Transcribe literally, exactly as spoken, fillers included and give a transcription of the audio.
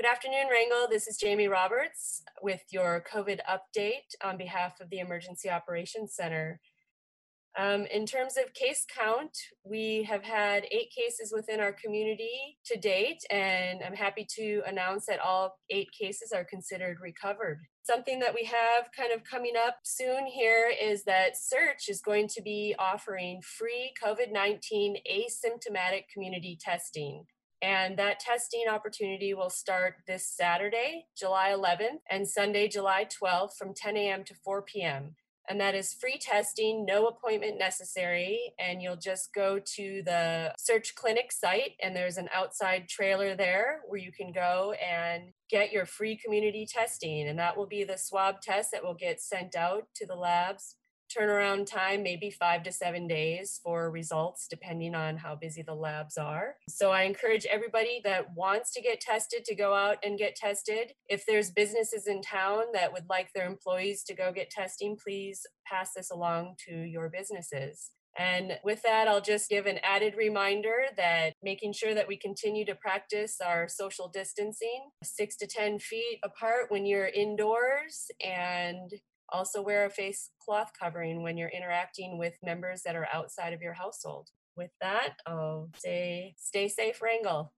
Good afternoon, Wrangell. This is Jamie Roberts with your COVID update on behalf of the Emergency Operations Center. Um, in terms of case count, we have had eight cases within our community to date, and I'm happy to announce that all eight cases are considered recovered. Something that we have kind of coming up soon here is that Search is going to be offering free COVID nineteen asymptomatic community testing. And that testing opportunity will start this Saturday, July eleventh, and Sunday, July twelfth from ten a m to four p m And that is free testing, no appointment necessary. And you'll just go to the Search Clinic site, and there's an outside trailer there where you can go and get your free community testing. And that will be the swab test that will get sent out to the labs. Turnaround time, maybe five to seven days for results, depending on how busy the labs are. So I encourage everybody that wants to get tested to go out and get tested. If there's businesses in town that would like their employees to go get testing, please pass this along to your businesses. And with that, I'll just give an added reminder that making sure that we continue to practice our social distancing, six to ten feet apart when you're indoors, and also wear a face cloth covering when you're interacting with members that are outside of your household. With that, I'll say stay safe, Wrangell.